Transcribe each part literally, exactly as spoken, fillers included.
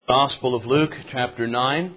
Gospel of Luke, chapter nine.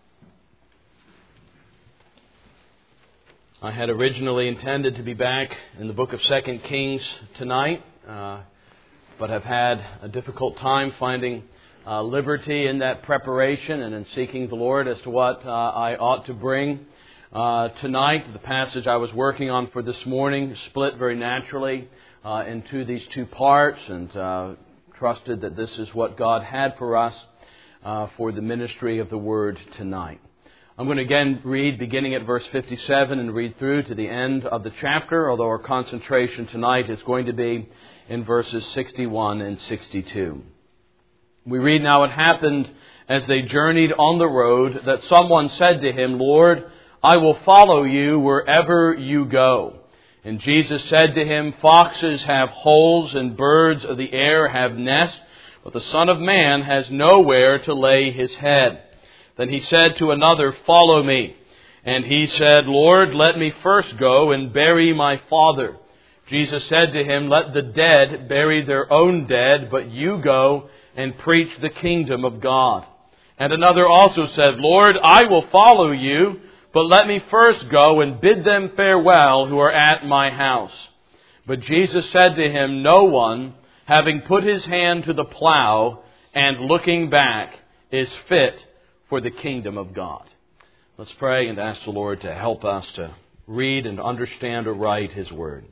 I had originally intended to be back in the book of Second Kings tonight, uh, but have had a difficult time finding uh, liberty in that preparation and in seeking the Lord as to what uh, I ought to bring uh, tonight. The passage I was working on for this morning split very naturally uh, into these two parts, and uh, trusted that this is what God had for us Uh, for the ministry of the Word tonight. I'm going to again read beginning at verse fifty-seven and read through to the end of the chapter, although our concentration tonight is going to be in verses sixty-one and sixty-two. We read, "Now it happened as they journeyed on the road that someone said to him, 'Lord, I will follow you wherever you go.' And Jesus said to him, 'Foxes have holes and birds of the air have nests, but the Son of Man has nowhere to lay his head.' Then he said to another, 'Follow me.' And he said, 'Lord, let me first go and bury my father.' Jesus said to him, 'Let the dead bury their own dead, but you go and preach the kingdom of God.' And another also said, 'Lord, I will follow you, but let me first go and bid them farewell who are at my house.' But Jesus said to him, 'No one, having put his hand to the plow and looking back, is fit for the kingdom of God.'" Let's pray and ask the Lord to help us to read and understand aright His Word.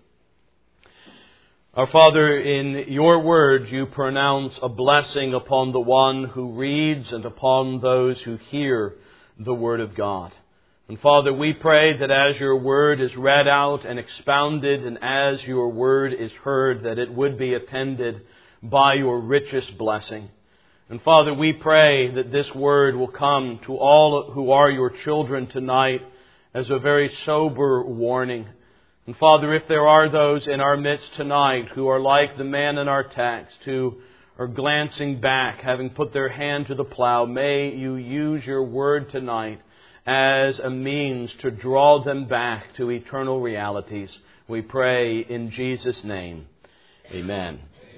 Our Father, in Your Word you pronounce a blessing upon the one who reads and upon those who hear the Word of God. And Father, we pray that as Your Word is read out and expounded, and as Your Word is heard, that it would be attended by Your richest blessing. And Father, we pray that this Word will come to all who are Your children tonight as a very sober warning. And Father, if there are those in our midst tonight who are like the man in our text, who are glancing back, having put their hand to the plow, may You use Your Word tonight as a means to draw them back to eternal realities. We pray in Jesus' name. Amen.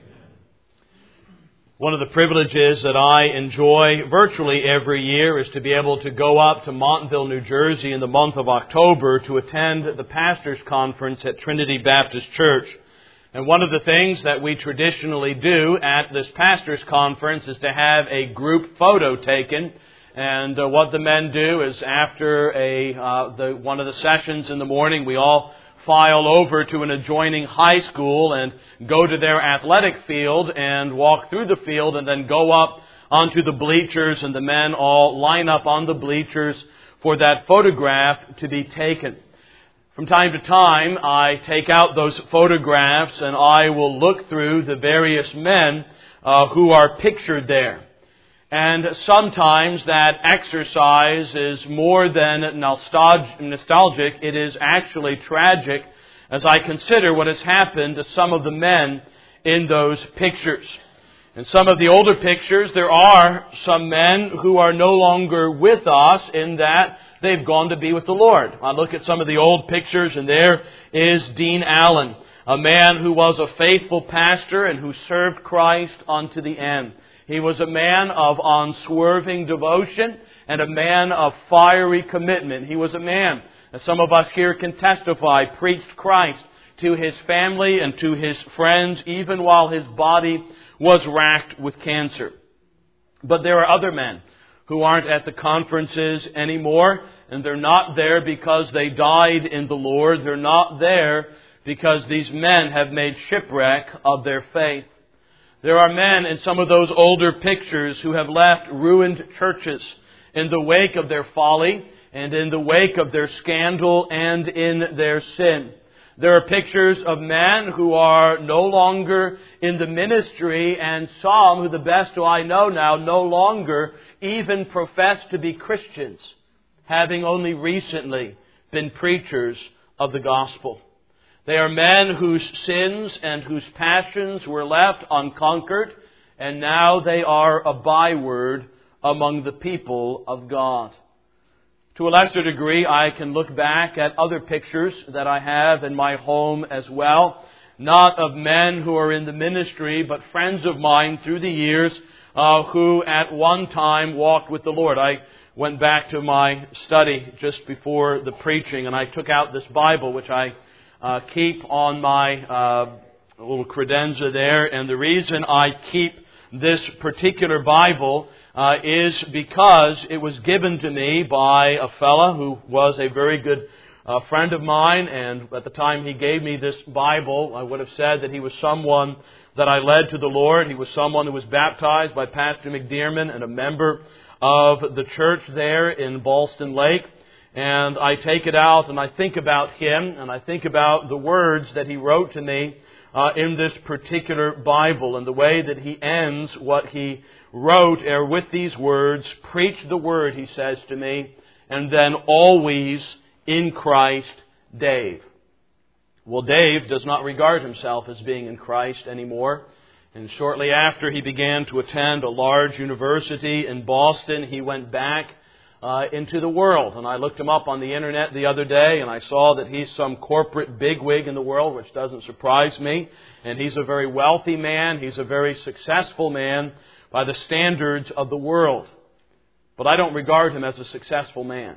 One of the privileges that I enjoy virtually every year is to be able to go up to Montville, New Jersey in the month of October to attend the Pastors' Conference at Trinity Baptist Church. And one of the things that we traditionally do at this Pastors' Conference is to have a group photo taken. And uh, what the men do is after a uh, the one of the sessions in the morning, we all file over to an adjoining high school and go to their athletic field and walk through the field and then go up onto the bleachers, and the men all line up on the bleachers for that photograph to be taken. From time to time, I take out those photographs and I will look through the various men uh, who are pictured there. And sometimes that exercise is more than nostalgic. It is actually tragic as I consider what has happened to some of the men in those pictures. In some of the older pictures, there are some men who are no longer with us in that they've gone to be with the Lord. I look at some of the old pictures, and there is Dean Allen, a man who was a faithful pastor and who served Christ unto the end. He was a man of unswerving devotion and a man of fiery commitment. He was a man, as some of us here can testify, preached Christ to his family and to his friends, even while his body was racked with cancer. But there are other men who aren't at the conferences anymore, and they're not there because they died in the Lord. They're not there because these men have made shipwreck of their faith. There are men in some of those older pictures who have left ruined churches in the wake of their folly and in the wake of their scandal and in their sin. There are pictures of men who are no longer in the ministry, and some, who the best who I know now, no longer even profess to be Christians, having only recently been preachers of the gospel. They are men whose sins and whose passions were left unconquered, and now they are a byword among the people of God. To a lesser degree, I can look back at other pictures that I have in my home as well, not of men who are in the ministry, but friends of mine through the years uh, who at one time walked with the Lord. I went back to my study just before the preaching, and I took out this Bible, which I uh, keep on my uh, little credenza there. And the reason I keep this particular Bible uh, is because it was given to me by a fella who was a very good uh, friend of mine. And at the time he gave me this Bible, I would have said that he was someone that I led to the Lord. He was someone who was baptized by Pastor McDearman and a member of the church there in Ballston Lake. And I take it out and I think about him, and I think about the words that he wrote to me uh, in this particular Bible, and the way that he ends what he wrote are with these words: "Preach the word," he says to me, "and then always in Christ, Dave." Well, Dave does not regard himself as being in Christ anymore. And shortly after he began to attend a large university in Boston, he went back uh, into the world. And I looked him up on the internet the other day, and I saw that he's some corporate bigwig in the world, which doesn't surprise me. And he's a very wealthy man. He's a very successful man by the standards of the world. But I don't regard him as a successful man.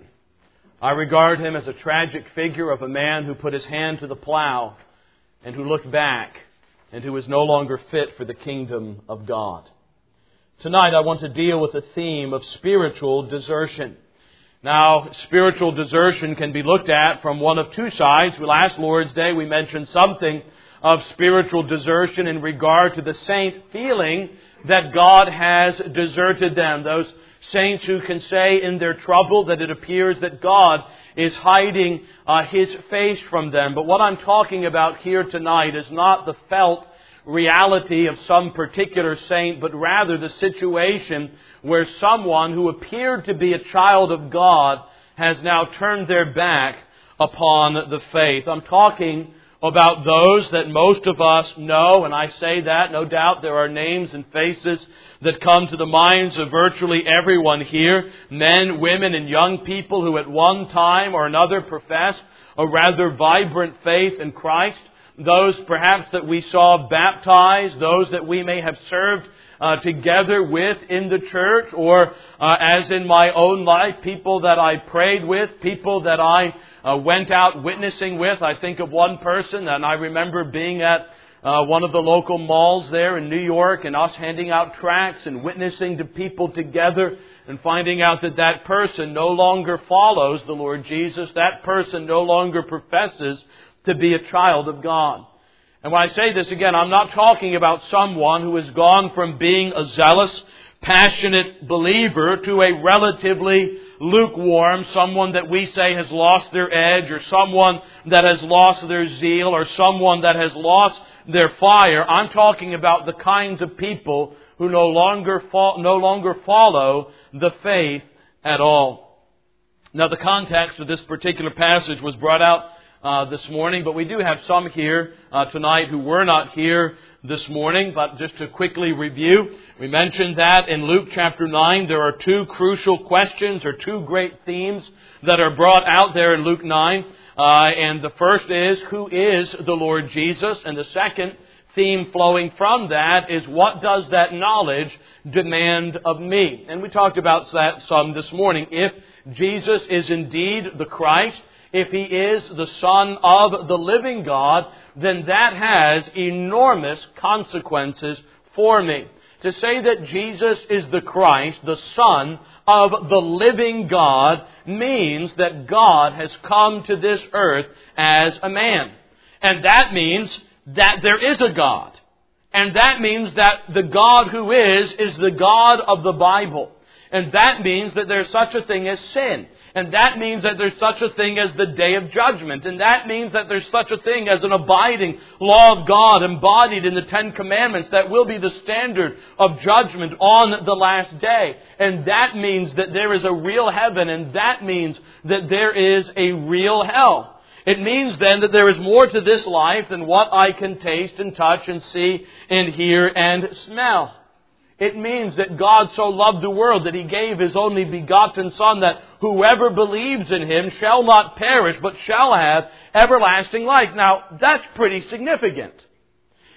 I regard him as a tragic figure of a man who put his hand to the plow and who looked back and who is no longer fit for the kingdom of God. Tonight I want to deal with the theme of spiritual desertion. Now, spiritual desertion can be looked at from one of two sides. Last Lord's Day we mentioned something of spiritual desertion in regard to the saint feeling that God has deserted them. Those saints who can say in their trouble that it appears that God is hiding uh, His face from them. But what I'm talking about here tonight is not the felt reality of some particular saint, but rather the situation where someone who appeared to be a child of God has now turned their back upon the faith. I'm talking about those that most of us know, and I say that, no doubt there are names and faces that come to the minds of virtually everyone here, men, women, and young people who at one time or another professed a rather vibrant faith in Christ. Those perhaps that we saw baptized, those that we may have served uh, together with in the church, or uh, as in my own life, people that I prayed with, people that I uh, went out witnessing with. I think of one person, and I remember being at uh, one of the local malls there in New York, and us handing out tracts and witnessing to people together, and finding out that that person no longer follows the Lord Jesus. That person no longer professes to be a child of God. And when I say this again, I'm not talking about someone who has gone from being a zealous, passionate believer to a relatively lukewarm, someone that we say has lost their edge, or someone that has lost their zeal, or someone that has lost their fire. I'm talking about the kinds of people who no longer fo- no longer follow the faith at all. Now, the context of this particular passage was brought out Uh, this morning, but we do have some here uh, tonight who were not here this morning. But just to quickly review, we mentioned that in Luke chapter nine there are two crucial questions, or two great themes that are brought out there in Luke nine. Uh, and the first is, who is the Lord Jesus? And the second theme flowing from that is, what does that knowledge demand of me? And we talked about that some this morning. If Jesus is indeed the Christ, if He is the Son of the living God, then that has enormous consequences for me. To say that Jesus is the Christ, the Son of the living God, means that God has come to this earth as a man. And that means that there is a God. And that means that the God who is, is the God of the Bible. And that means that there's such a thing as sin. And that means that there's such a thing as the day of judgment. And that means that there's such a thing as an abiding law of God embodied in the Ten Commandments that will be the standard of judgment on the last day. And that means that there is a real heaven, and that means that there is a real hell. It means then that there is more to this life than what I can taste and touch and see and hear and smell. It means that God so loved the world that He gave His only begotten Son, that whoever believes in Him shall not perish, but shall have everlasting life. Now, that's pretty significant.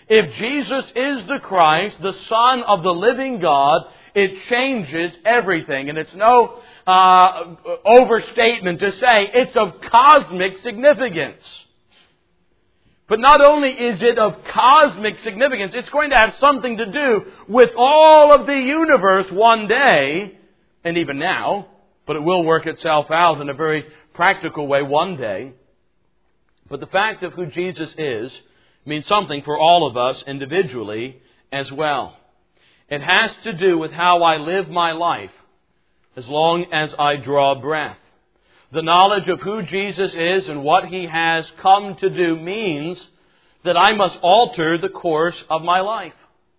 If Jesus is the Christ, the Son of the living God, it changes everything. And it's no uh, overstatement to say it's of cosmic significance. But not only is it of cosmic significance, it's going to have something to do with all of the universe one day, and even now, but it will work itself out in a very practical way one day. But the fact of who Jesus is means something for all of us individually as well. It has to do with how I live my life as long as I draw breath. The knowledge of who Jesus is and what He has come to do means that I must alter the course of my life.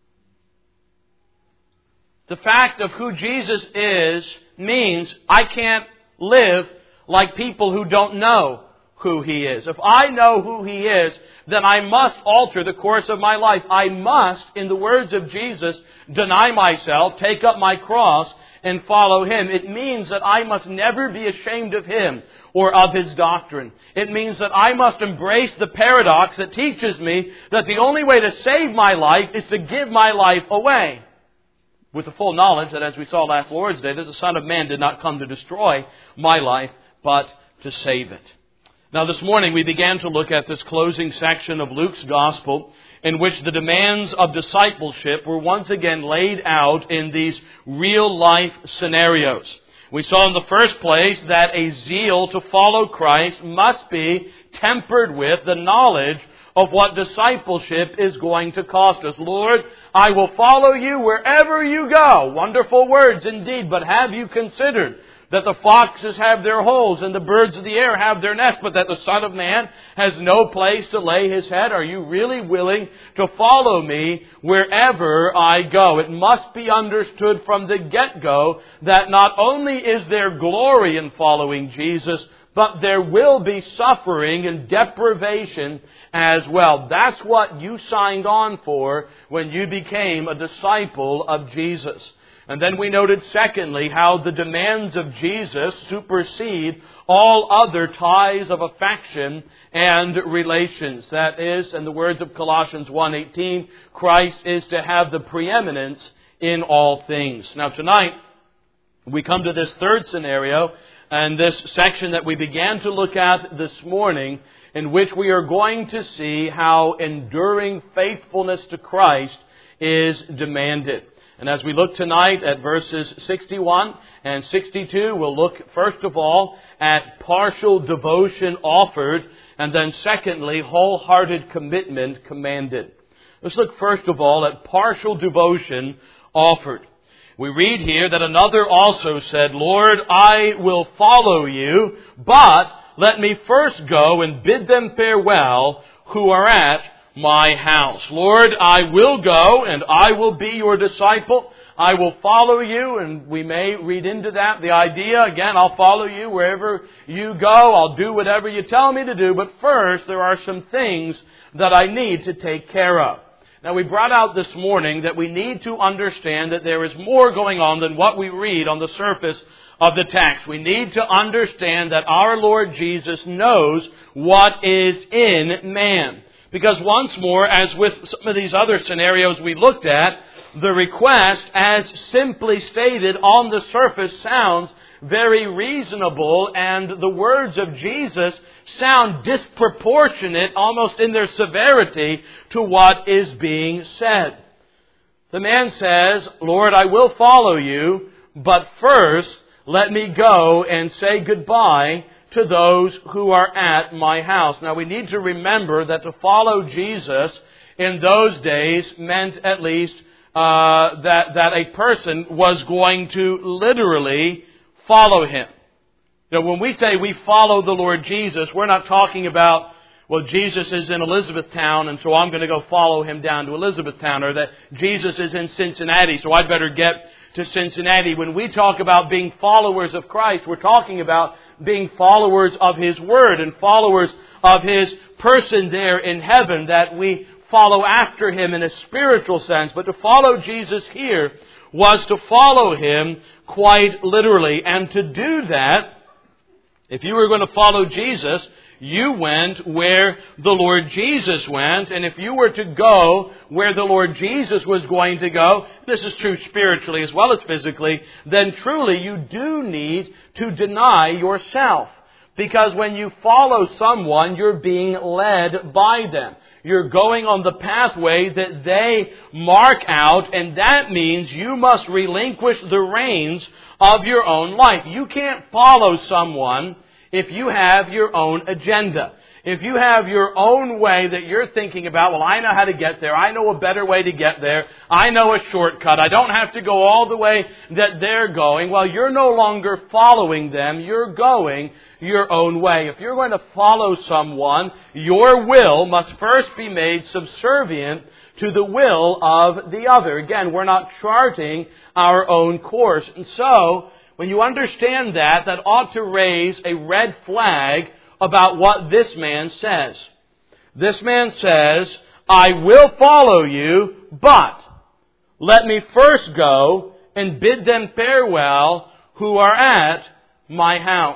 The fact of who Jesus is means I can't live like people who don't know who He is. If I know who He is, then I must alter the course of my life. I must, in the words of Jesus, deny myself, take up my cross, and follow Him. It means that I must never be ashamed of Him or of His doctrine. It means that I must embrace the paradox that teaches me that the only way to save my life is to give my life away. With the full knowledge that, as we saw last Lord's Day, that the Son of Man did not come to destroy my life, but to save it. Now this morning we began to look at this closing section of Luke's Gospel, in which the demands of discipleship were once again laid out in these real life scenarios. We saw in the first place that a zeal to follow Christ must be tempered with the knowledge of what discipleship is going to cost us. Lord, I will follow you wherever you go. Wonderful words indeed, but have you considered that the foxes have their holes and the birds of the air have their nests, but that the Son of Man has no place to lay His head? Are you really willing to follow me wherever I go? It must be understood from the get-go that not only is there glory in following Jesus, but there will be suffering and deprivation as well. That's what you signed on for when you became a disciple of Jesus. And then we noted, secondly, how the demands of Jesus supersede all other ties of affection and relations. That is, in the words of Colossians one eighteen, Christ is to have the preeminence in all things. Now tonight, we come to this third scenario, and this section that we began to look at this morning, in which we are going to see how enduring faithfulness to Christ is demanded. And as we look tonight at verses sixty-one and sixty-two, we'll look first of all at partial devotion offered, and then secondly, wholehearted commitment commanded. Let's look first of all at partial devotion offered. We read here that another also said, Lord, I will follow you, but let me first go and bid them farewell who are at my house. Lord, I will go and I will be your disciple. I will follow you, and we may read into that the idea, again, I'll follow you wherever you go. I'll do whatever you tell me to do. But first, there are some things that I need to take care of. Now, we brought out this morning that we need to understand that there is more going on than what we read on the surface of the text. We need to understand that our Lord Jesus knows what is in man. Because once more, as with some of these other scenarios we looked at, the request, as simply stated on the surface, sounds very reasonable, and the words of Jesus sound disproportionate, almost in their severity, to what is being said. The man says, Lord, I will follow you, but first let me go and say goodbye to those who are at my house. Now we need to remember that to follow Jesus in those days meant at least uh, that, that a person was going to literally follow Him. You know, when we say we follow the Lord Jesus, we're not talking about, well, Jesus is in Elizabethtown, and so I'm going to go follow Him down to Elizabethtown, or that Jesus is in Cincinnati, so I'd better get to Cincinnati. When we talk about being followers of Christ, we're talking about being followers of His Word and followers of His person there in heaven, that we follow after Him in a spiritual sense. But to follow Jesus here was to follow Him quite literally. And to do that If you were going to follow Jesus, you went where the Lord Jesus went. And if you were to go where the Lord Jesus was going to go, this is true spiritually as well as physically, then truly you do need to deny yourself. Because when you follow someone, you're being led by them. You're going on the pathway that they mark out, and that means you must relinquish the reins of your own life. You can't follow someone if you have your own agenda. If you have your own way that you're thinking about, well, I know how to get there. I know a better way to get there. I know a shortcut. I don't have to go all the way that they're going. Well, you're no longer following them. You're going your own way. If you're going to follow someone, your will must first be made subservient to the will of the other. Again, we're not charting our own course. And so, when you understand that, that ought to raise a red flag about what this man says. This man says, I will follow you, but let me first go and bid them farewell who are at my house.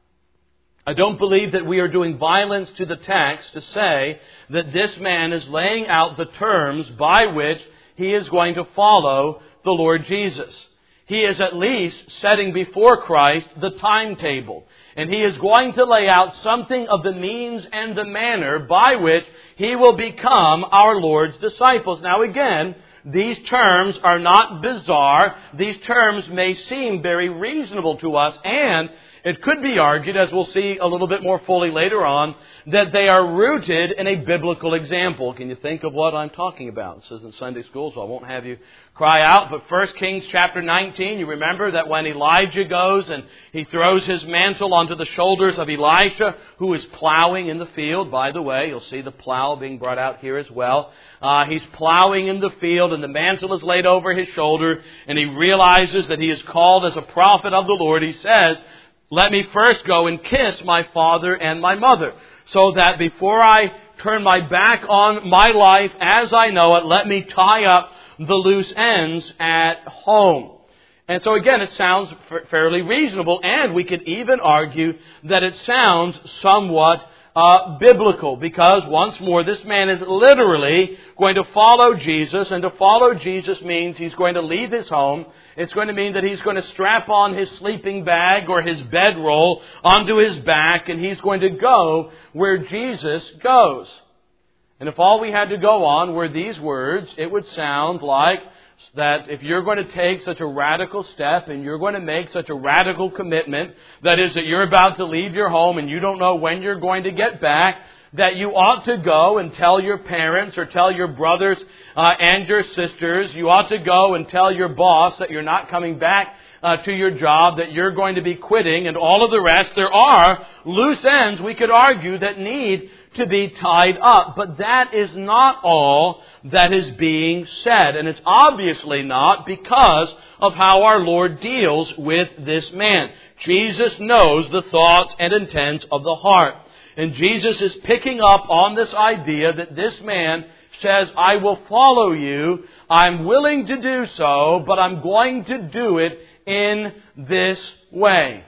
I don't believe that we are doing violence to the text to say that this man is laying out the terms by which he is going to follow the Lord Jesus. He is at least setting before Christ the timetable. And he is going to lay out something of the means and the manner by which he will become our Lord's disciples. Now again, these terms are not bizarre. These terms may seem very reasonable to us, and it could be argued, as we'll see a little bit more fully later on, that they are rooted in a biblical example. Can you think of what I'm talking about? This isn't Sunday school, so I won't have you cry out. But First Kings chapter nineteen, you remember that when Elijah goes and he throws his mantle onto the shoulders of Elisha, who is plowing in the field. By the way, you'll see the plow being brought out here as well. Uh, he's plowing in the field, and the mantle is laid over his shoulder, and he realizes that he is called as a prophet of the Lord. He says, let me first go and kiss my father and my mother, so that before I turn my back on my life as I know it, let me tie up the loose ends at home. And so again, it sounds fairly reasonable, and we could even argue that it sounds somewhat uh, biblical, because once more, this man is literally going to follow Jesus, and to follow Jesus means he's going to leave his home. It's going to mean that he's going to strap on his sleeping bag or his bedroll onto his back, and he's going to go where Jesus goes. And if all we had to go on were these words, it would sound like that if you're going to take such a radical step and you're going to make such a radical commitment, that is that you're about to leave your home and you don't know when you're going to get back, that you ought to go and tell your parents or tell your brothers uh, and your sisters. You ought to go and tell your boss that you're not coming back uh, to your job, that you're going to be quitting, and all of the rest. There are loose ends, we could argue, that need to be tied up. But that is not all that is being said. And it's obviously not, because of how our Lord deals with this man. Jesus knows the thoughts and intents of the heart. And Jesus is picking up on this idea that this man says, I will follow you. I'm willing to do so, but I'm going to do it in this way.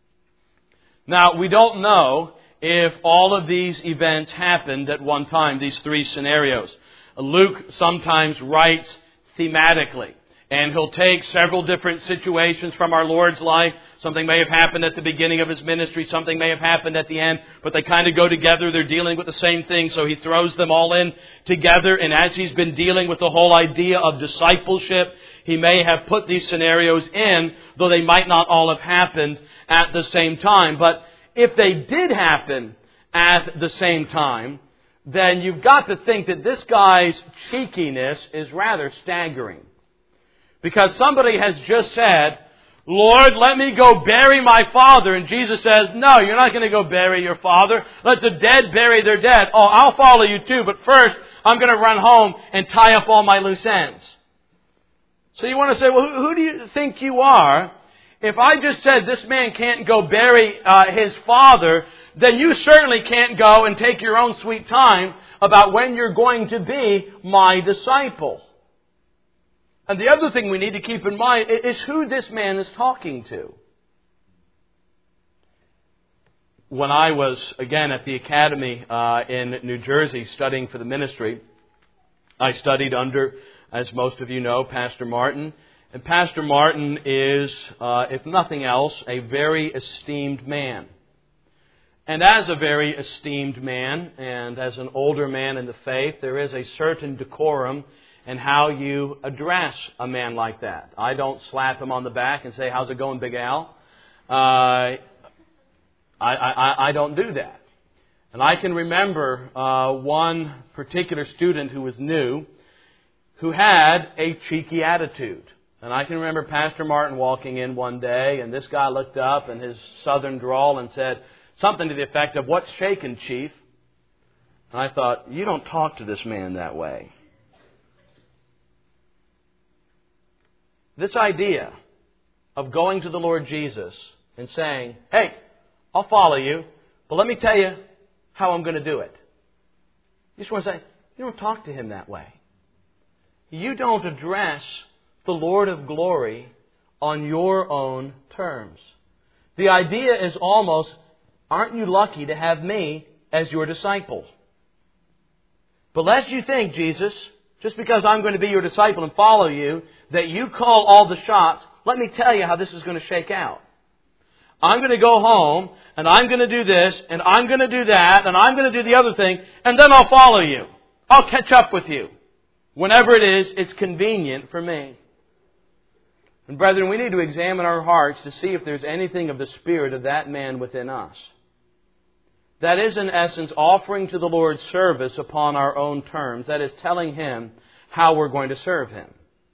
Now, we don't know if all of these events happened at one time, these three scenarios. Luke sometimes writes thematically, and he'll take several different situations from our Lord's life. Something may have happened at the beginning of his ministry, something may have happened at the end, but they kind of go together. They're dealing with the same thing, so he throws them all in together. And as he's been dealing with the whole idea of discipleship, he may have put these scenarios in, though they might not all have happened at the same time. But if they did happen at the same time, then you've got to think that this guy's cheekiness is rather staggering. Because somebody has just said, Lord, let me go bury my father. And Jesus says, no, you're not going to go bury your father. Let the dead bury their dead. Oh, I'll follow you too, but first I'm going to run home and tie up all my loose ends. So you want to say, well, who, who do you think you are? If I just said this man can't go bury uh, his father, then you certainly can't go and take your own sweet time about when you're going to be my disciple. And the other thing we need to keep in mind is who this man is talking to. when I was, again, at the academy uh, in New Jersey studying for the ministry, I studied under, as most of you know, Pastor Martin. And Pastor Martin is, uh, if nothing else, a very esteemed man. And as a very esteemed man, and as an older man in the faith, there is a certain decorum in how you address a man like that. I don't slap him on the back and say, "How's it going, Big Al?" Uh, I, I, I don't do that. And I can remember uh, one particular student who was new, who had a cheeky attitude. And I can remember Pastor Martin walking in one day, and this guy looked up in his southern drawl and said something to the effect of, "What's shaking, Chief?" And I thought, you don't talk to this man that way. This idea of going to the Lord Jesus and saying, "Hey, I'll follow you, but let me tell you how I'm going to do it." You just want to say, you don't talk to Him that way. You don't address the Lord of glory on your own terms. The idea is almost, aren't you lucky to have me as your disciple? But lest you think, Jesus, just because I'm going to be your disciple and follow you, that you call all the shots, let me tell you how this is going to shake out. I'm going to go home, and I'm going to do this, and I'm going to do that, and I'm going to do the other thing, and then I'll follow you. I'll catch up with you. Whenever it is, it's convenient for me. And brethren, we need to examine our hearts to see if there's anything of the spirit of that man within us. That is, in essence, offering to the Lord service upon our own terms. That is, telling Him how we're going to serve Him.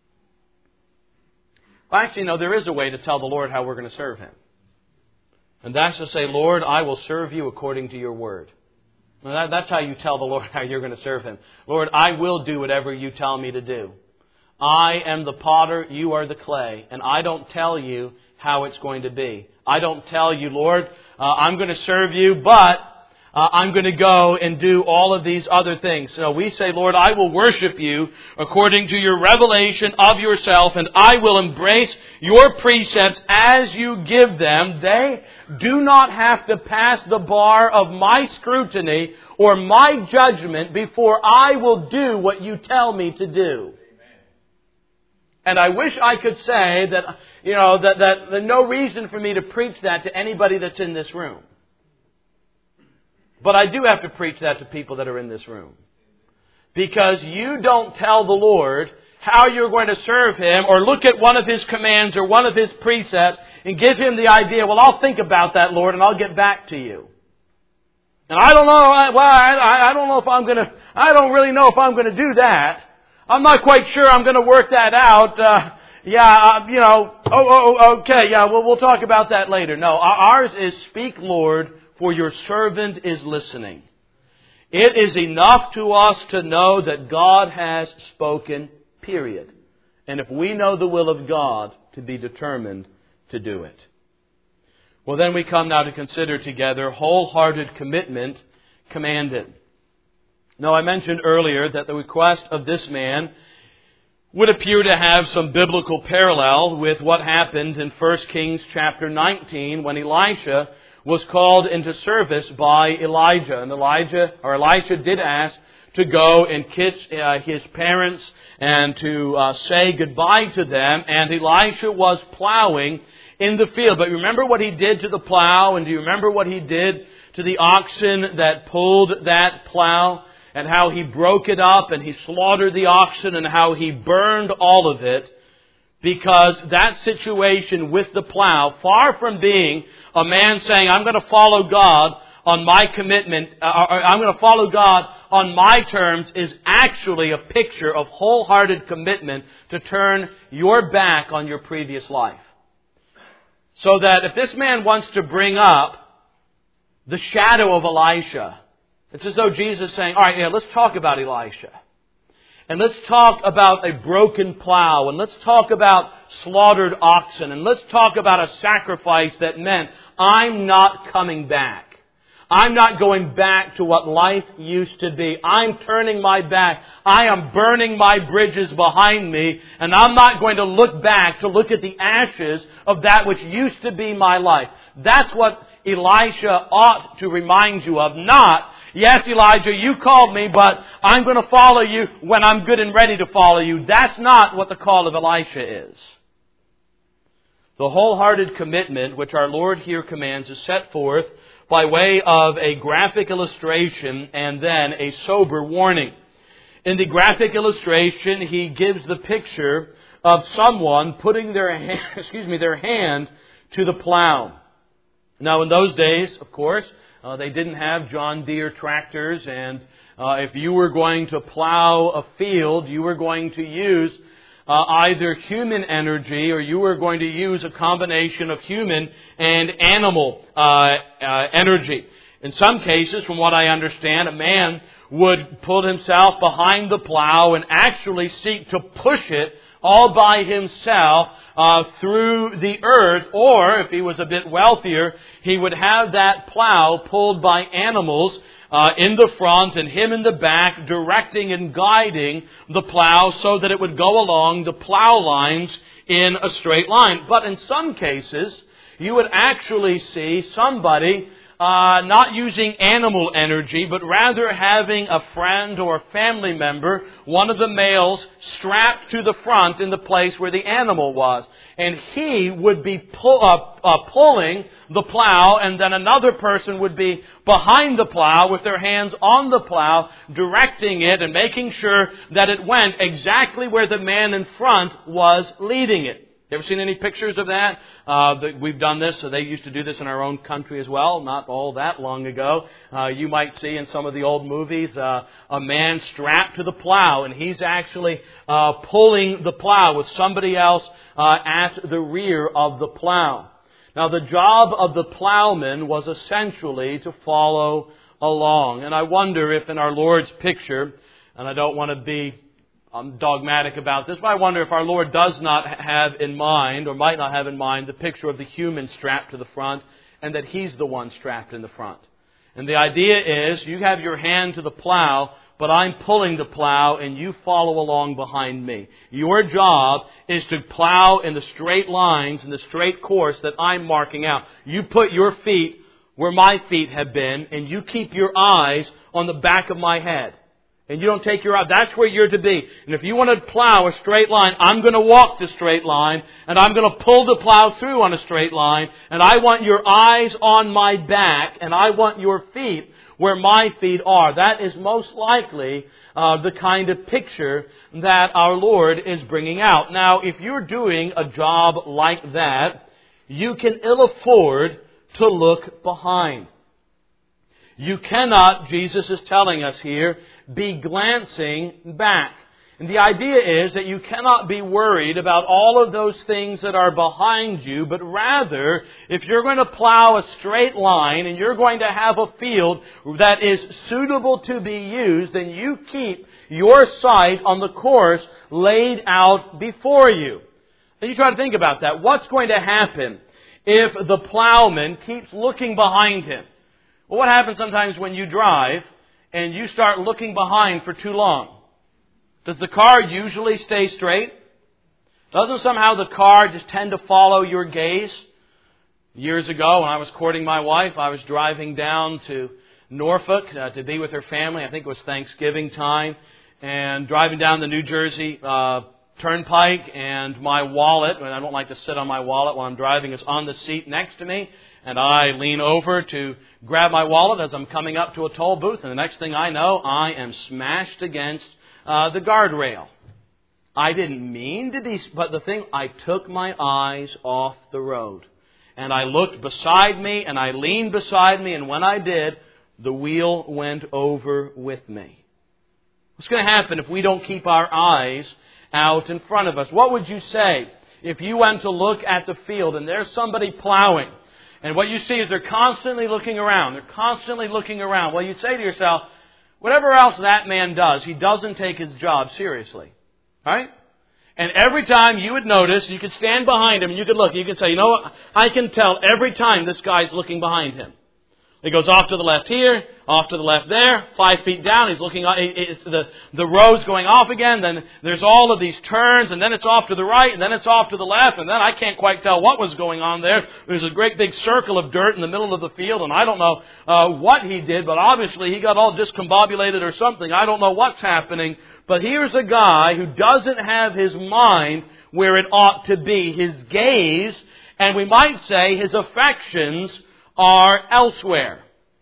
Well, actually, no, there is a way to tell the Lord how we're going to serve Him. And that's to say, "Lord, I will serve you according to your word." Well, that, that's how you tell the Lord how you're going to serve Him. "Lord, I will do whatever you tell me to do. I am the potter, you are the clay, and I don't tell you how it's going to be. I don't tell you, Lord, uh, I'm going to serve you, but uh, I'm going to go and do all of these other things." So we say, "Lord, I will worship you according to your revelation of yourself, and I will embrace your precepts as you give them. They do not have to pass the bar of my scrutiny or my judgment before I will do what you tell me to do." And I wish I could say that, you know, that, that there's no reason for me to preach that to anybody that's in this room. But I do have to preach that to people that are in this room. Because you don't tell the Lord how you're going to serve Him, or look at one of His commands or one of His precepts and give Him the idea, "Well, I'll think about that, Lord, and I'll get back to you." And I don't know, well, I, I don't know if I'm going to, I don't really know if I'm going to do that. I'm not quite sure I'm going to work that out. Uh, yeah, uh, you know, oh, oh, oh, okay, yeah, we'll, we'll talk about that later. No, ours is, "Speak, Lord, for your servant is listening." It is enough to us to know that God has spoken, period. And if we know the will of God, to be determined to do it. Well, then we come now to consider together wholehearted commitment commanded. Now, I mentioned earlier that the request of this man would appear to have some biblical parallel with what happened in First Kings chapter nineteen when Elisha was called into service by Elijah. And Elijah, or Elisha did ask to go and kiss uh, his parents and to uh, say goodbye to them. And Elisha was plowing in the field. But remember what he did to the plow? And do you remember what he did to the oxen that pulled that plow? And how he broke it up and he slaughtered the oxen and how he burned all of it. Because that situation with the plow, far from being a man saying, "I'm going to follow God on my commitment, uh, or I'm going to follow God on my terms," is actually a picture of wholehearted commitment to turn your back on your previous life. So that if this man wants to bring up the shadow of Elisha, it's as though Jesus is saying, "All right, yeah, let's talk about Elisha. And let's talk about a broken plow. And let's talk about slaughtered oxen. And let's talk about a sacrifice that meant, I'm not coming back. I'm not going back to what life used to be. I'm turning my back. I am burning my bridges behind me, and I'm not going to look back to look at the ashes of that which used to be my life. That's what Elisha ought to remind you of. Not, yes, Elijah, you called me, but I'm going to follow you when I'm good and ready to follow you. That's not what the call of Elisha is. The wholehearted commitment which our Lord here commands is set forth by way of a graphic illustration and then a sober warning. In the graphic illustration, he gives the picture of someone putting their hand, excuse me, their hand to the plow. Now, in those days, of course, uh, they didn't have John Deere tractors, and uh, if you were going to plow a field, you were going to use Uh, either human energy, or you were going to use a combination of human and animal uh, uh, energy. In some cases, from what I understand, a man would put himself behind the plow and actually seek to push it all by himself uh, through the earth, or if he was a bit wealthier, he would have that plow pulled by animals Uh, in the front and him in the back, directing and guiding the plow so that it would go along the plow lines in a straight line. But in some cases, you would actually see somebody uh, not using animal energy, but rather having a friend or a family member, one of the males, strapped to the front in the place where the animal was. And he would be pull, uh, uh, pulling the plow, and then another person would be behind the plow with their hands on the plow, directing it and making sure that it went exactly where the man in front was leading it. You ever seen any pictures of that? Uh, that we've done this, so they used to do this in our own country as well, not all that long ago. Uh, you might see in some of the old movies uh, a man strapped to the plow, and he's actually uh, pulling the plow with somebody else uh, at the rear of the plow. Now, the job of the plowman was essentially to follow along. And I wonder if in our Lord's picture, and I don't want to be I'm dogmatic about this, but I wonder if our Lord does not have in mind, or might not have in mind, the picture of the human strapped to the front, and that He's the one strapped in the front. And the idea is, you have your hand to the plow, but I'm pulling the plow, and you follow along behind me. Your job is to plow in the straight lines, in the straight course that I'm marking out. You put your feet where my feet have been, and you keep your eyes on the back of my head. And you don't take your eye. That's where you're to be. And if you want to plow a straight line, I'm going to walk the straight line, and I'm going to pull the plow through on a straight line, and I want your eyes on my back, and I want your feet where my feet are. That is most likely uh, the kind of picture that our Lord is bringing out. Now, if you're doing a job like that, you can ill afford to look behind. You cannot, Jesus is telling us here, be glancing back. And the idea is that you cannot be worried about all of those things that are behind you, but rather, if you're going to plow a straight line and you're going to have a field that is suitable to be used, then you keep your sight on the course laid out before you. And you try to think about that. What's going to happen if the plowman keeps looking behind him? Well, what happens sometimes when you drive and you start looking behind for too long? Does the car usually stay straight? Doesn't somehow the car just tend to follow your gaze? Years ago, when I was courting my wife, I was driving down to Norfolk uh, to be with her family. I think it was Thanksgiving time. And driving down the New Jersey uh, Turnpike, and my wallet, and I don't like to sit on my wallet while I'm driving, is on the seat next to me. And I lean over to grab my wallet as I'm coming up to a toll booth. And the next thing I know, I am smashed against uh, the guardrail. I didn't mean to be, but the thing, I took my eyes off the road. And I looked beside me, and I leaned beside me, and when I did, the wheel went over with me. What's going to happen if we don't keep our eyes out in front of us? What would you say if you went to look at the field and there's somebody plowing? And what you see is they're constantly looking around. They're constantly looking around. Well, you say to yourself, whatever else that man does, he doesn't take his job seriously. Right? And every time you would notice, you could stand behind him and you could look. You could say, you know what? I can tell every time this guy's looking behind him. He goes off to the left here, off to the left there, five feet down. He's looking, it's the, the road's going off again. Then there's all of these turns, and then it's off to the right, and then it's off to the left, and then I can't quite tell what was going on there. There's a great big circle of dirt in the middle of the field, and I don't know uh, what he did, but obviously he got all discombobulated or something. I don't know what's happening. But here's a guy who doesn't have his mind where it ought to be. His gaze, and we might say his affections, are elsewhere.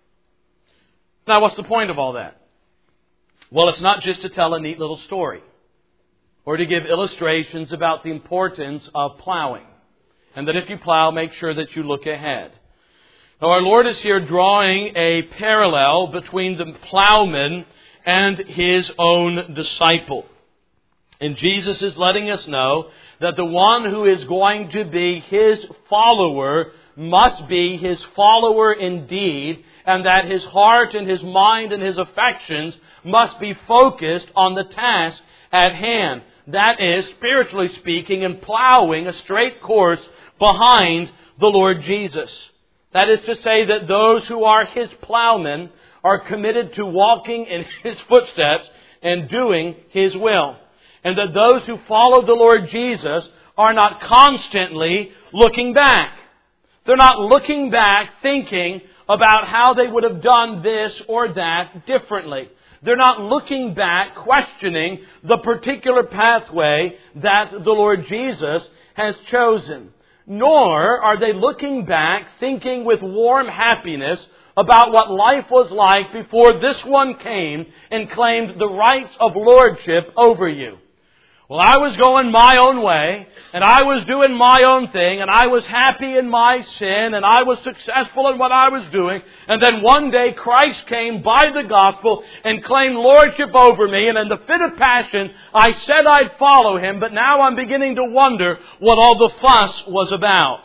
Now, what's the point of all that? Well, it's not just to tell a neat little story or to give illustrations about the importance of plowing, and that if you plow, make sure that you look ahead. Now, our Lord is here drawing a parallel between the plowman and His own disciple. And Jesus is letting us know that the one who is going to be His follower must be His follower indeed, and that his heart and his mind and his affections must be focused on the task at hand. That is, spiritually speaking, in plowing a straight course behind the Lord Jesus. That is to say that those who are His plowmen are committed to walking in His footsteps and doing His will. And that those who follow the Lord Jesus are not constantly looking back. They're not looking back thinking about how they would have done this or that differently. They're not looking back questioning the particular pathway that the Lord Jesus has chosen. Nor are they looking back thinking with warm happiness about what life was like before this one came and claimed the rights of lordship over you. Well, I was going my own way, and I was doing my own thing, and I was happy in my sin, and I was successful in what I was doing, and then one day Christ came by the gospel and claimed lordship over me, and in the fit of passion, I said I'd follow Him, but now I'm beginning to wonder what all the fuss was about.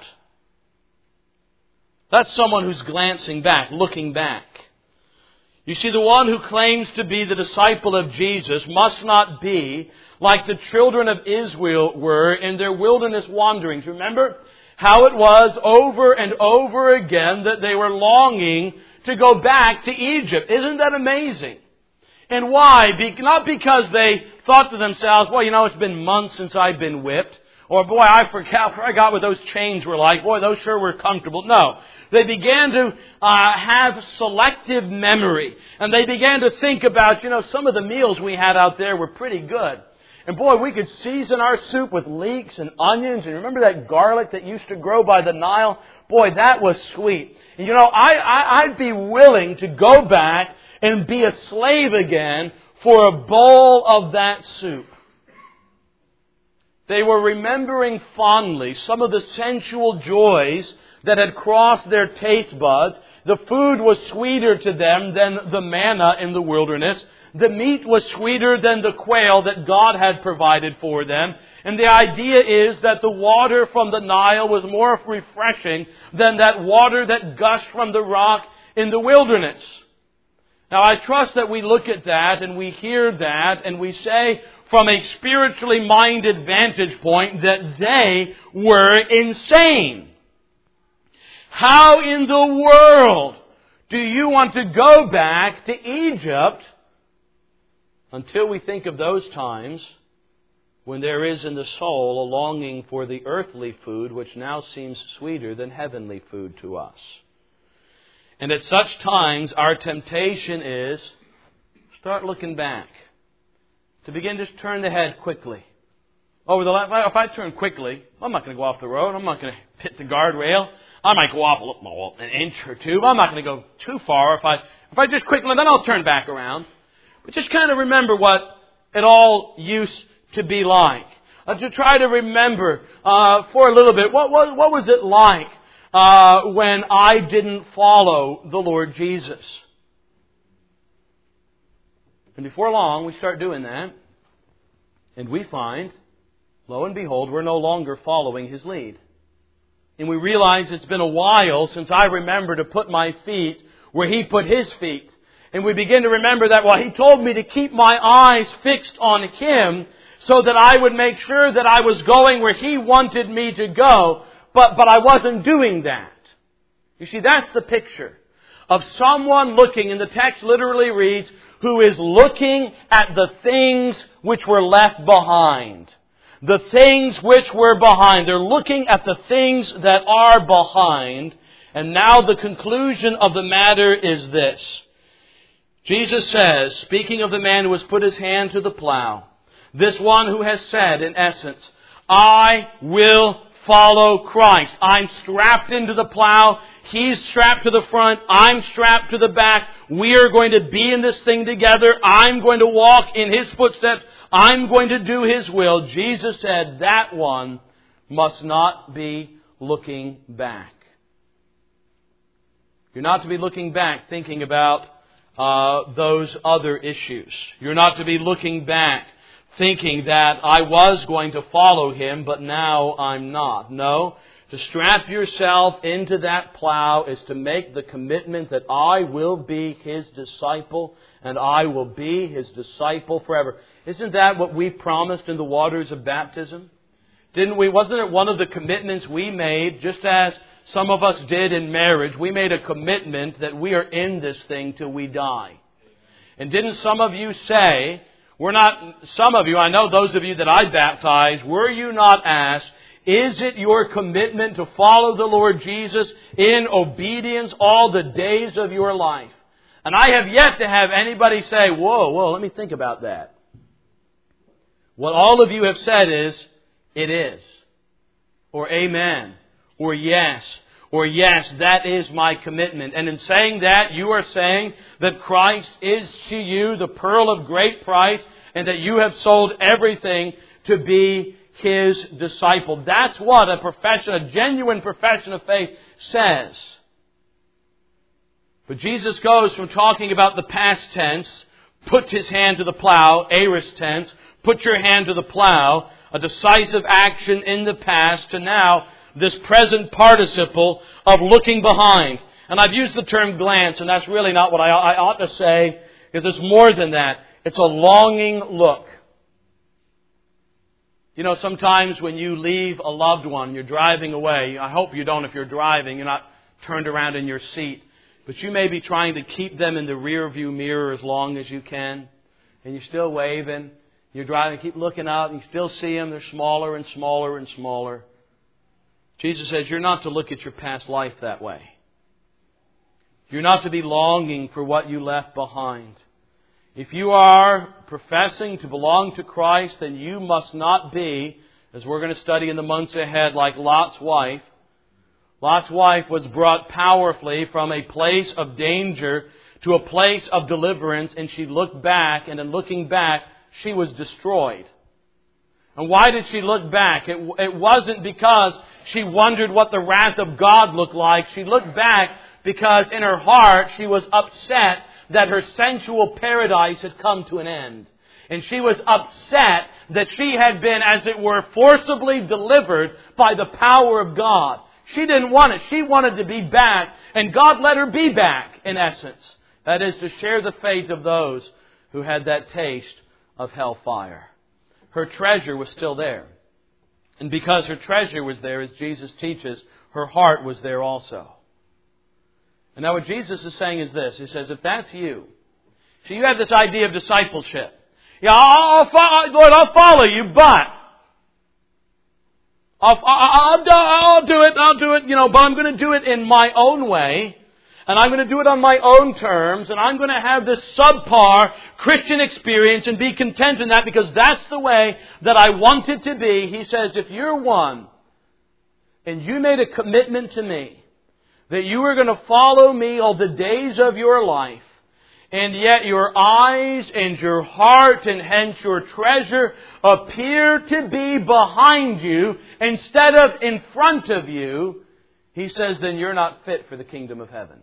That's someone who's glancing back, looking back. You see, the one who claims to be the disciple of Jesus must not be like the children of Israel were in their wilderness wanderings. Remember how it was over and over again that they were longing to go back to Egypt. Isn't that amazing? And why? Be- not because they thought to themselves, well, you know, it's been months since I've been whipped. Or, boy, I forgot, I forgot what those chains were like. Boy, those sure were comfortable. No. They began to uh, have selective memory. And they began to think about, you know, some of the meals we had out there were pretty good. And boy, we could season our soup with leeks and onions. And remember that garlic that used to grow by the Nile? Boy, that was sweet. And you know, I, I, I'd be willing to go back and be a slave again for a bowl of that soup. They were remembering fondly some of the sensual joys that had crossed their taste buds. The food was sweeter to them than the manna in the wilderness. The meat was sweeter than the quail that God had provided for them. And the idea is that the water from the Nile was more refreshing than that water that gushed from the rock in the wilderness. Now, I trust that we look at that and we hear that and we say from a spiritually minded vantage point that they were insane. How in the world do you want to go back to Egypt until we think of those times when there is in the soul a longing for the earthly food which now seems sweeter than heavenly food to us? And at such times, our temptation is start looking back. To begin to turn the head quickly. Over the left, if I turn quickly, I'm not going to go off the road. I'm not going to hit the guardrail. I might go off a little, an inch or two. But I'm not going to go too far. If I if I just quickly, then I'll turn back around. But just kind of remember what it all used to be like. Uh, to try to remember uh, for a little bit, what was what was it like uh, when I didn't follow the Lord Jesus? And before long, we start doing that. And we find, lo and behold, we're no longer following His lead. And we realize it's been a while since I remember to put my feet where He put His feet. And we begin to remember that, well, He told me to keep my eyes fixed on Him so that I would make sure that I was going where He wanted me to go. But, but I wasn't doing that. You see, that's the picture. of someone looking, and the text literally reads, who is looking at the things which were left behind. The things which were behind. They're looking at the things that are behind. And now the conclusion of the matter is this. Jesus says, speaking of the man who has put his hand to the plow, this one who has said, in essence, I will follow Christ. I'm strapped into the plow. He's strapped to the front. I'm strapped to the back. We are going to be in this thing together. I'm going to walk in His footsteps. I'm going to do His will. Jesus said that one must not be looking back. You're not to be looking back thinking about uh, those other issues. You're not to be looking back thinking that I was going to follow Him, but now I'm not. No, to strap yourself into that plow is to make the commitment that I will be His disciple and I will be His disciple forever. Isn't that what we promised in the waters of baptism? Didn't we? Wasn't it one of the commitments we made, just as some of us did in marriage? We made a commitment that we are in this thing till we die. And didn't some of you say, we're not, some of you, I know those of you that I baptized, were you not asked, is it your commitment to follow the Lord Jesus in obedience all the days of your life? And I have yet to have anybody say, whoa, whoa, let me think about that. What all of you have said is, it is. Or amen. Or yes. Or yes, that is my commitment. And in saying that, you are saying that Christ is to you the pearl of great price and that you have sold everything to be His disciple. That's what a profession, a genuine profession of faith says. But Jesus goes from talking about the past tense, put His hand to the plow, aorist tense, put your hand to the plow, a decisive action in the past, to now this present participle of looking behind. And I've used the term glance, and that's really not what I, I ought to say, because it's more than that. It's a longing look. You know, sometimes when you leave a loved one, you're driving away. I hope you don't if you're driving. You're not turned around in your seat. But you may be trying to keep them in the rear view mirror as long as you can. And you're still waving. You're driving, keep looking out, and you still see them. They're smaller and smaller and smaller. Jesus says you're not to look at your past life that way. You're not to be longing for what you left behind. If you are professing to belong to Christ, then you must not be, as we're going to study in the months ahead, like Lot's wife. Lot's wife was brought powerfully from a place of danger to a place of deliverance, and she looked back, and in looking back, she was destroyed. And why did she look back? It, it wasn't because she wondered what the wrath of God looked like. She looked back because in her heart she was upset that her sensual paradise had come to an end. And she was upset that she had been, as it were, forcibly delivered by the power of God. She didn't want it. She wanted to be back, and God let her be back, in essence. That is, to share the fate of those who had that taste of hellfire. Her treasure was still there. And because her treasure was there, as Jesus teaches, her heart was there also. And now what Jesus is saying is this. He says, if that's you, so you have this idea of discipleship. Yeah, I'll, I'll, Lord, I'll follow you, but I'll, I'll, I'll do it, I'll do it, you know, but I'm going to do it in my own way. And I'm going to do it on my own terms. And I'm going to have this subpar Christian experience and be content in that because that's the way that I want it to be. He says, if you're one and you made a commitment to me that you are going to follow me all the days of your life, and yet your eyes and your heart and hence your treasure appear to be behind you instead of in front of you, he says, then you're not fit for the kingdom of heaven.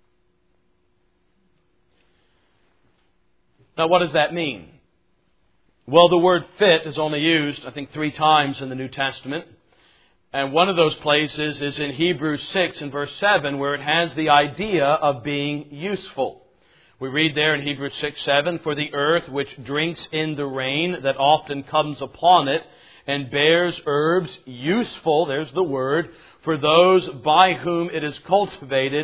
Now, what does that mean? Well, the word fit is only used, I think, three times in the New Testament. And one of those places is in Hebrews six and verse seven, where it has the idea of being useful. We read there in Hebrews six seven, for the earth which drinks in the rain that often comes upon it and bears herbs useful, there's the word, for those by whom it is cultivated,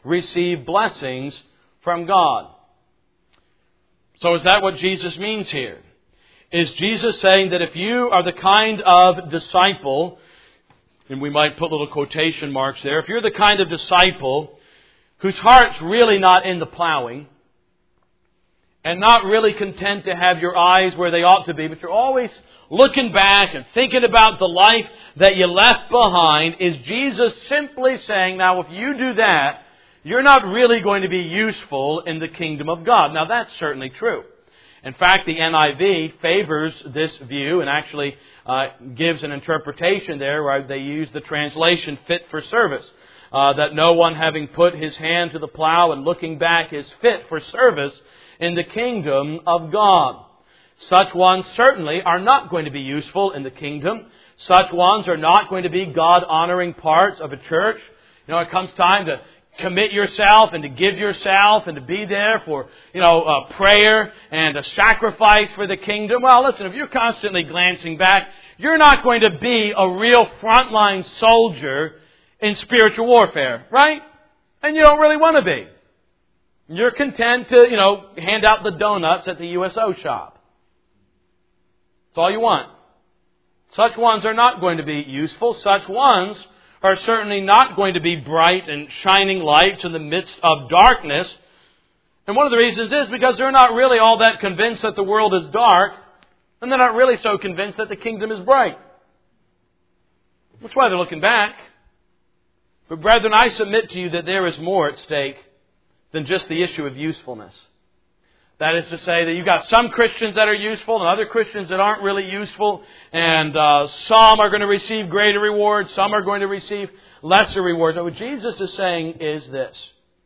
receive blessings from God. So is that what Jesus means here? Is Jesus saying that if you are the kind of disciple, and we might put little quotation marks there, if you're the kind of disciple whose heart's really not in the plowing, and not really content to have your eyes where they ought to be, but you're always looking back and thinking about the life that you left behind, is Jesus simply saying, now if you do that, you're not really going to be useful in the kingdom of God. Now that's certainly true. In fact, the N I V favors this view and actually uh, gives an interpretation there where they use the translation fit for service. Uh, that no one having put his hand to the plow and looking back is fit for service in the kingdom of God. Such ones certainly are not going to be useful in the kingdom. Such ones are not going to be God-honoring parts of a church. You know, it comes time to commit yourself and to give yourself and to be there for, you know, a prayer and a sacrifice for the kingdom. Well, listen, if you're constantly glancing back, you're not going to be a real frontline soldier in spiritual warfare, right? And you don't really want to be. You're content to, you know, hand out the donuts at the U S O shop. That's all you want. Such ones are not going to be useful. Such ones are certainly not going to be bright and shining lights in the midst of darkness. And one of the reasons is because they're not really all that convinced that the world is dark, and they're not really so convinced that the kingdom is bright. That's why they're looking back. But brethren, I submit to you that there is more at stake than just the issue of usefulness. That is to say that you've got some Christians that are useful and other Christians that aren't really useful. And uh, some are going to receive greater rewards. Some are going to receive lesser rewards. But what Jesus is saying is this.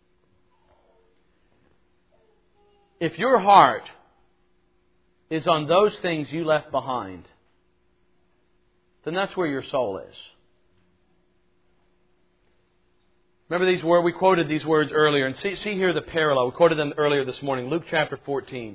If your heart is on those things you left behind, then that's where your soul is. Remember these words, we quoted these words earlier, and see, see here the parallel. We quoted them earlier this morning, Luke chapter fourteen,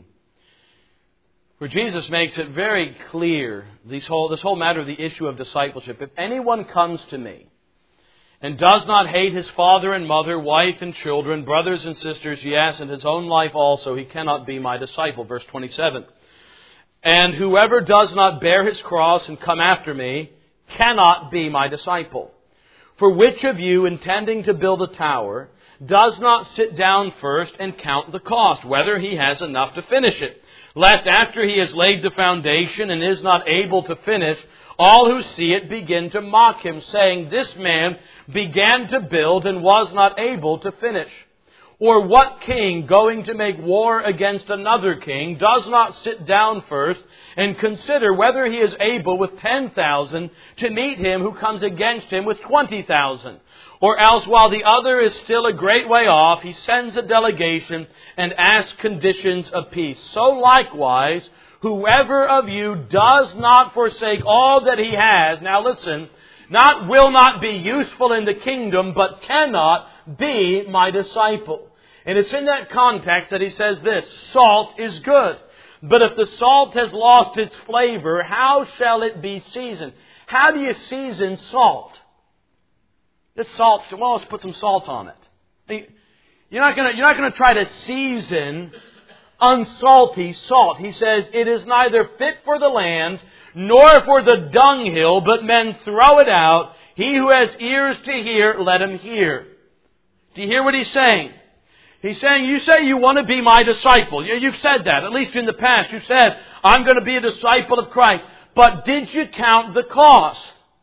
where Jesus makes it very clear, this whole, this whole matter of the issue of discipleship. If anyone comes to me and does not hate his father and mother, wife and children, brothers and sisters, yes, and his own life also, he cannot be my disciple. Verse twenty-seven. And whoever does not bear his cross and come after me cannot be my disciple. For which of you, intending to build a tower, does not sit down first and count the cost, whether he has enough to finish it? Lest after he has laid the foundation and is not able to finish, all who see it begin to mock him, saying, this man began to build and was not able to finish. Or what king, going to make war against another king, does not sit down first and consider whether he is able with ten thousand to meet him who comes against him with twenty thousand? Or else, while the other is still a great way off, he sends a delegation and asks conditions of peace. So likewise, whoever of you does not forsake all that he has, now listen, not will not be useful in the kingdom, but cannot be my disciple. And it's in that context that he says this, salt is good. But if the salt has lost its flavor, how shall it be seasoned? How do you season salt? This salt, well, let's put some salt on it. You're not going to, you're not going to try to season unsalty salt. He says, it is neither fit for the land, nor for the dunghill, but men throw it out. He who has ears to hear, let him hear. Do you hear what he's saying? He's saying, you say you want to be my disciple. You've said that, at least in the past. You said, I'm going to be a disciple of Christ. But did you count the cost?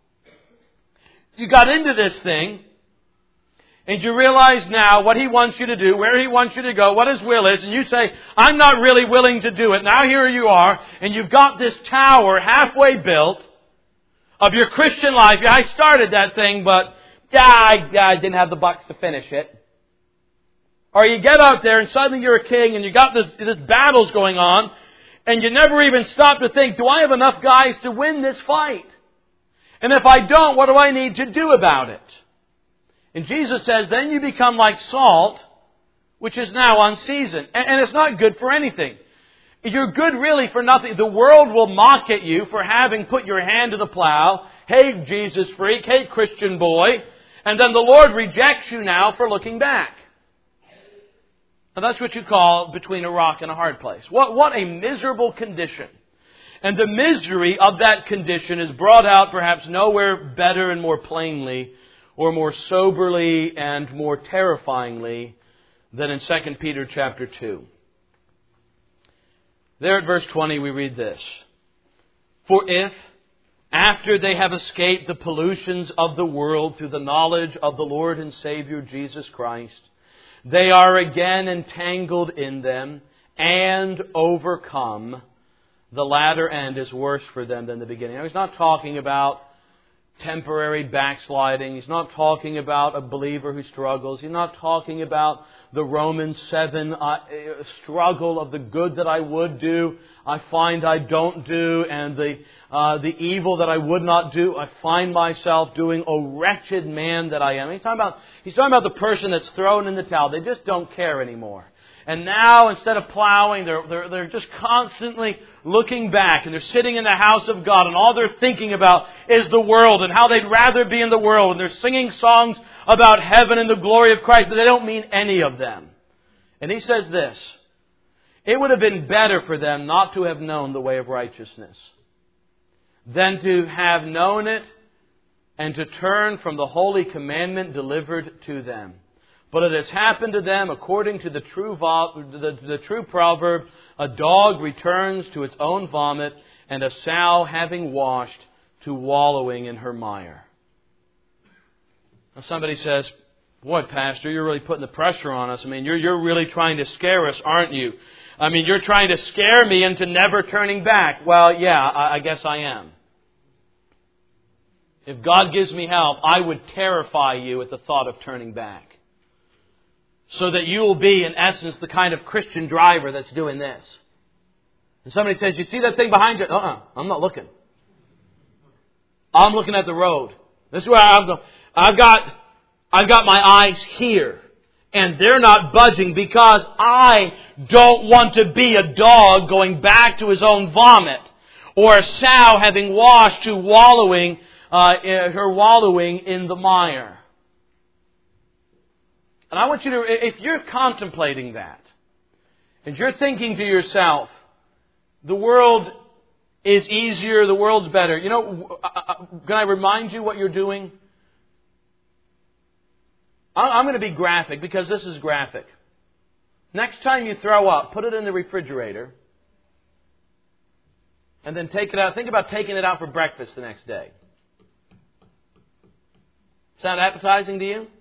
You got into this thing, and you realize now what he wants you to do, where he wants you to go, what his will is, and you say, I'm not really willing to do it. Now here you are, and you've got this tower halfway built of your Christian life. Yeah, I started that thing, but yeah, I, I didn't have the bucks to finish it. Or you get out there and suddenly you're a king and you got this, this battle's going on and you never even stop to think, do I have enough guys to win this fight? And if I don't, what do I need to do about it? And Jesus says, then you become like salt, which is now unseasoned. And, and it's not good for anything. You're good really for nothing. The world will mock at you for having put your hand to the plow. Hey, Jesus freak. Hey, Christian boy. And then the Lord rejects you now for looking back. Now that's what you call between a rock and a hard place. What, what a miserable condition. And the misery of that condition is brought out perhaps nowhere better and more plainly or more soberly and more terrifyingly than in Second Peter chapter two. There at verse twenty we read this. For if, after they have escaped the pollutions of the world through the knowledge of the Lord and Savior Jesus Christ, they are again entangled in them and overcome, the latter end is worse for them than the beginning. Now, he's not talking about temporary backsliding. He's not talking about a believer who struggles. He's not talking about the Romans seven uh, struggle of the good that I would do, I find I don't do, and the uh, the evil that I would not do, I find myself doing. O wretched man that I am. He's talking about he's talking about the person that's thrown in the towel. They just don't care anymore. And now, instead of plowing, they're, they're, they're just constantly looking back. And they're sitting in the house of God. And all they're thinking about is the world and how they'd rather be in the world. And they're singing songs about heaven and the glory of Christ. But they don't mean any of them. And he says this. It would have been better for them not to have known the way of righteousness than to have known it and to turn from the holy commandment delivered to them. But it has happened to them according to the true vo- the, the true proverb, a dog returns to its own vomit, and a sow having washed to wallowing in her mire. Now somebody says, boy, Pastor, you're really putting the pressure on us. I mean, you're, you're really trying to scare us, aren't you? I mean, you're trying to scare me into never turning back. Well, yeah, I, I guess I am. If God gives me help, I would terrify you at the thought of turning back. So that you will be, in essence, the kind of Christian driver that's doing this. And somebody says, you see that thing behind you? Uh-uh, I'm not looking. I'm looking at the road. This is where I'm going. I've got, I've got my eyes here. And they're not budging because I don't want to be a dog going back to his own vomit. Or a sow having washed to wallowing, uh, her wallowing in the mire. And I want you to, if you're contemplating that, and you're thinking to yourself, the world is easier, the world's better. You know, can I remind you what you're doing? I'm going to be graphic because this is graphic. Next time you throw up, put it in the refrigerator. And then take it out. Think about taking it out for breakfast the next day. Sound appetizing to you?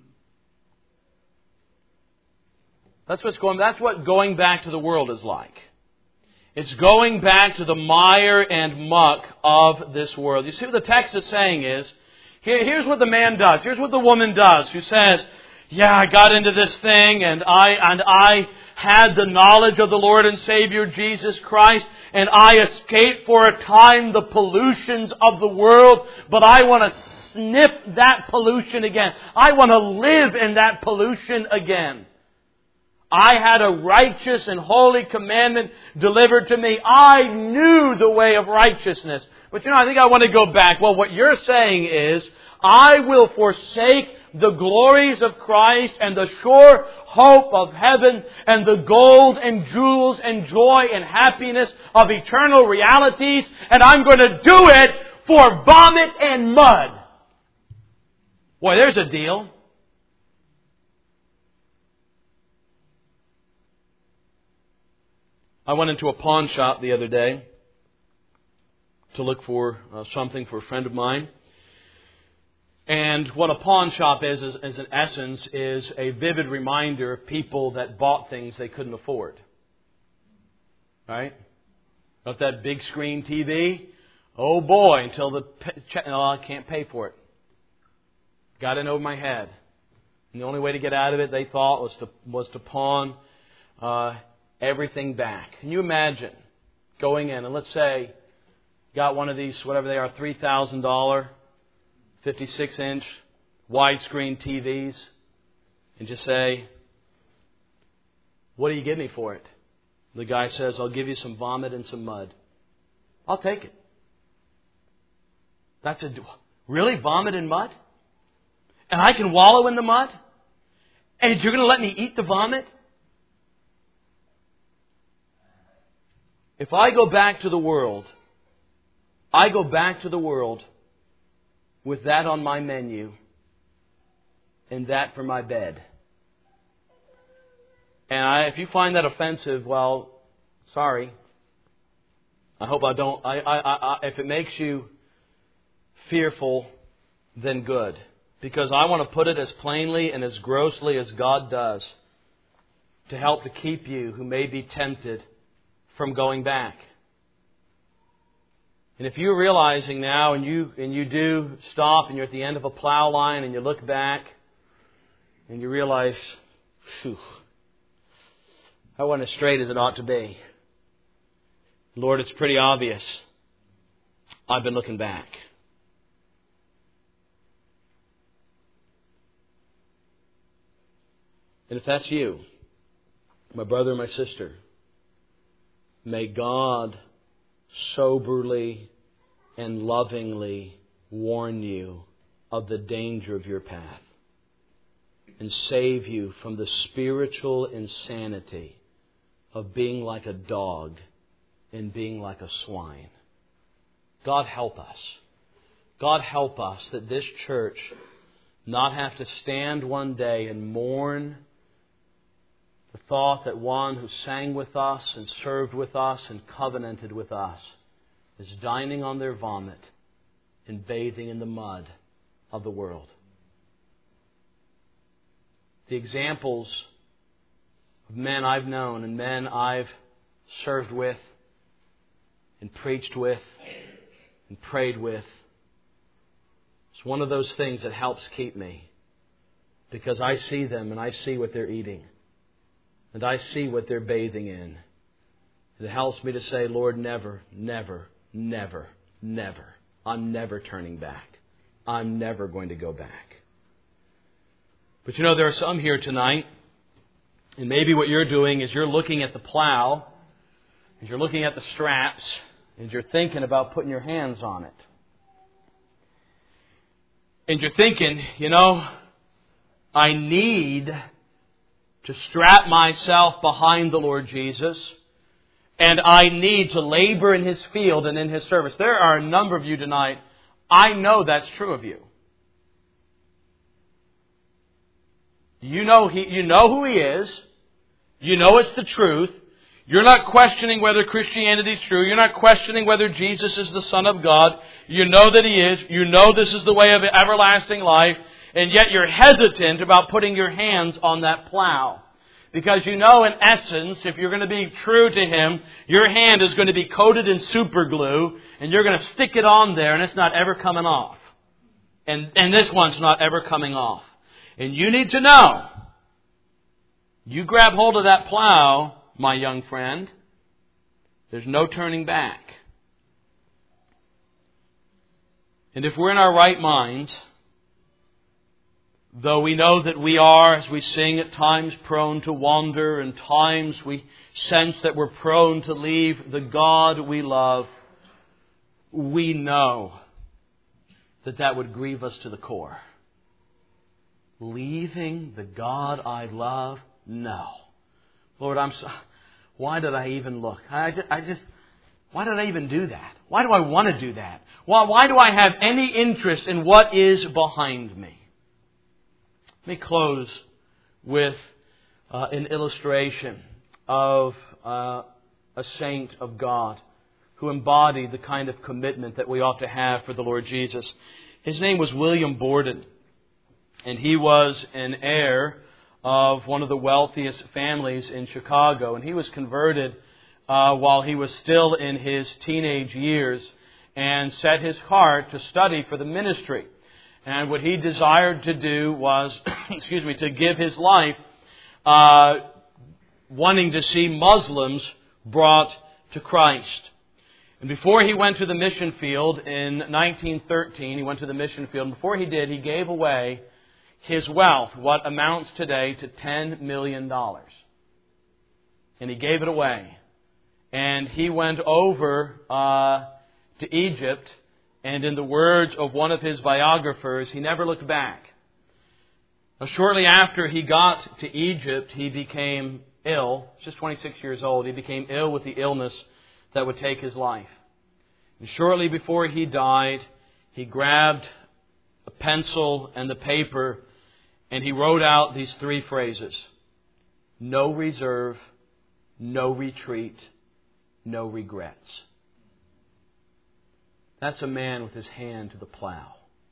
That's what's going. That's what going back to the world is like. It's going back to the mire and muck of this world. You see what the text is saying is, here, here's what the man does. Here's what the woman does who says, yeah, I got into this thing and I and I had the knowledge of the Lord and Savior Jesus Christ and I escaped for a time the pollutions of the world, but I want to sniff that pollution again. I want to live in that pollution again. I had a righteous and holy commandment delivered to me. I knew the way of righteousness. But you know, I think I want to go back. Well, what you're saying is, I will forsake the glories of Christ and the sure hope of heaven and the gold and jewels and joy and happiness of eternal realities, and I'm going to do it for vomit and mud. Boy, there's a deal. I went into a pawn shop the other day to look for uh, something for a friend of mine. And what a pawn shop is, is, is, in essence, is a vivid reminder of people that bought things they couldn't afford. Right? Got that big screen T V? Oh boy, until the check, no, I can't pay for it. Got in over my head. And the only way to get out of it, they thought, was to was to pawn uh, everything back. Can you imagine going in and let's say got one of these, whatever they are, three thousand dollars fifty-six inch widescreen T Vs and just say, what do you give me for it? The guy says, I'll give you some vomit and some mud. I'll take it. That's a, really? Vomit and mud? And I can wallow in the mud? And you're going to let me eat the vomit? If I go back to the world, I go back to the world with that on my menu and that for my bed. And I, if you find that offensive, well, sorry. I hope I don't. I, I, I, if it makes you fearful, then good. Because I want to put it as plainly and as grossly as God does to help to keep you who may be tempted from going back. And if you're realizing now and you and you do stop and you're at the end of a plow line and you look back and you realize, phew, I wasn't as straight as it ought to be. Lord, it's pretty obvious. I've been looking back. And if that's you, my brother, my sister, may God soberly and lovingly warn you of the danger of your path and save you from the spiritual insanity of being like a dog and being like a swine. God help us. God help us that this church not have to stand one day and mourn the thought that one who sang with us and served with us and covenanted with us is dining on their vomit and bathing in the mud of the world. The examples of men I've known and men I've served with and preached with and prayed with, it's one of those things that helps keep me, because I see them and I see what they're eating and I see what they're bathing in. It helps me to say, Lord, never, never, never, never. I'm never turning back. I'm never going to go back. But you know, there are some here tonight, and maybe what you're doing is you're looking at the plow, and you're looking at the straps, and you're thinking about putting your hands on it. And you're thinking, you know, I need to strap myself behind the Lord Jesus, and I need to labor in His field and in His service. There are a number of you tonight, I know that's true of you. You know he, you know who He is. You know it's the truth. You're not questioning whether Christianity is true. You're not questioning whether Jesus is the Son of God. You know that He is. You know this is the way of everlasting life. And yet you're hesitant about putting your hands on that plow. Because you know, in essence, if you're going to be true to Him, your hand is going to be coated in super glue, and you're going to stick it on there, and it's not ever coming off. And, and this one's not ever coming off. And you need to know, you grab hold of that plow, my young friend, there's no turning back. And if we're in our right minds, though we know that we are, as we sing, at times prone to wander, and times we sense that we're prone to leave the God we love, we know that that would grieve us to the core. Leaving the God I love? No. Lord, I'm so... Why did I even look? I just, I just... Why did I even do that? Why do I want to do that? Why, why do I have any interest in what is behind me? Let me close with uh, an illustration of uh, a saint of God who embodied the kind of commitment that we ought to have for the Lord Jesus. His name was William Borden, and he was an heir of one of the wealthiest families in Chicago, and he was converted uh, while he was still in his teenage years and set his heart to study for the ministry. And what he desired to do was, excuse me, to give his life uh, wanting to see Muslims brought to Christ. And before he went to the mission field in nineteen thirteen, he went to the mission field. And before he did, he gave away his wealth, what amounts today to ten million dollars. And he gave it away. And he went over uh, to Egypt. And in the words of one of his biographers, he never looked back. Now, shortly after he got to Egypt, he became ill. Just twenty-six years old. He became ill with the illness that would take his life. And shortly before he died, he grabbed a pencil and the paper and he wrote out these three phrases. No reserve, no retreat, no regrets. That's a man with his hand to the plow.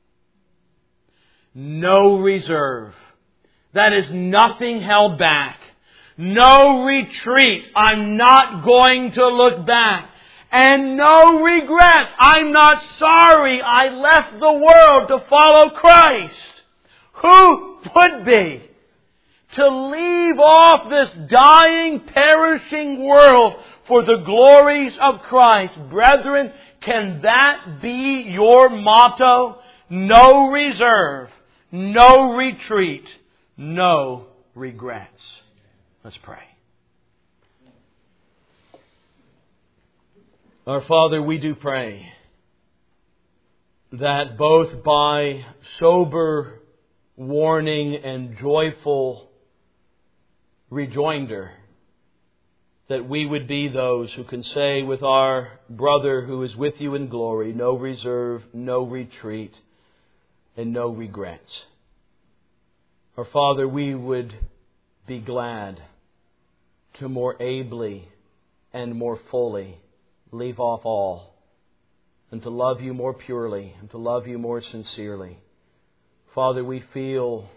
No reserve. That is nothing held back. No retreat. I'm not going to look back. And no regrets. I'm not sorry I left the world to follow Christ. Who would be? To leave off this dying, perishing world for the glories of Christ. Brethren, can that be your motto? No reserve, no retreat, no regrets. Let's pray. Our Father, we do pray that both by sober warning and joyful rejoinder, that we would be those who can say with our brother who is with you in glory, no reserve, no retreat, and no regrets. Our Father, we would be glad to more ably and more fully leave off all, and to love you more purely, and to love you more sincerely. Father, we feel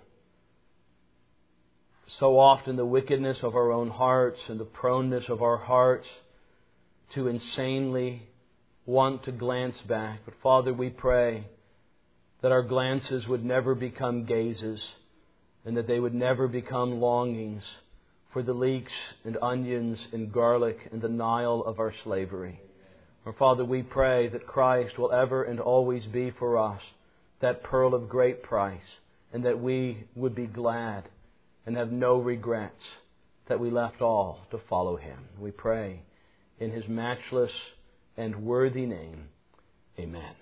so often the wickedness of our own hearts and the proneness of our hearts to insanely want to glance back. But Father, we pray that our glances would never become gazes, and that they would never become longings for the leeks and onions and garlic and the Nile of our slavery. Our Father, we pray that Christ will ever and always be for us that pearl of great price, and that we would be glad and have no regrets that we left all to follow Him. We pray in His matchless and worthy name. Amen.